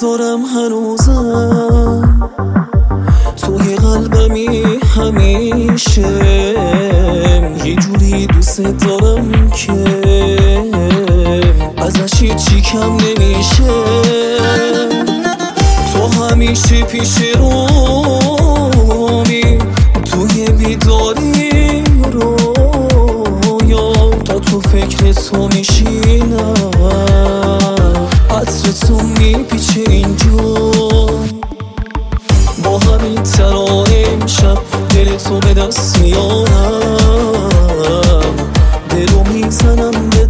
دارم هنوزم توی قلبمی همیشه، یه جوری دوست دارم که ازش هیچی کم نمیشه. تو همیشه پیش رومی، توی بیداری رویا، تا تو فکر تو میشینم، عطر تو میپیچه اینجا. با همین ترانه امشب دل تو به دست میارم، دلو میزنم به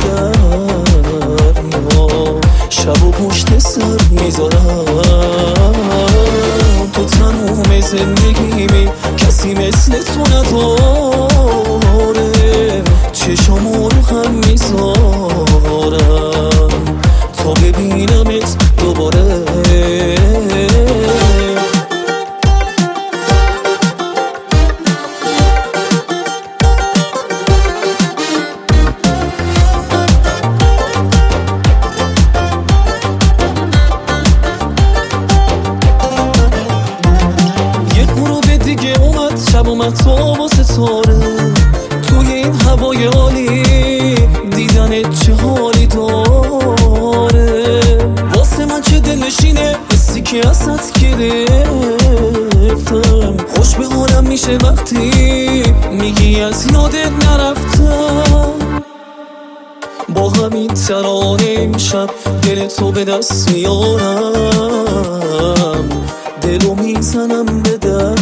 دریا، شب و پشت سر میذارم. تو تموم زندگیمی کسی مثل تو نداره، چشامو رو هم میذارم تا ببینمت دوباره. دیگه شب اومد تو با ستاره، توی این هوای عالی دیدنت چه حالی داره. واسه من چه دلنشینه حسی که ازت گرفتم، خوش به حالم میشه وقتی میگی از یادت نرفتم. با همین ترانه امشب دل تو به دست میارم، دلو میزنم به دریا،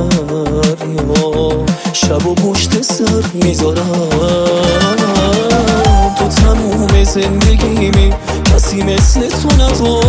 شب و پشت سر میذارم. تو تموم زندگیمی کسی مثل تو نداره،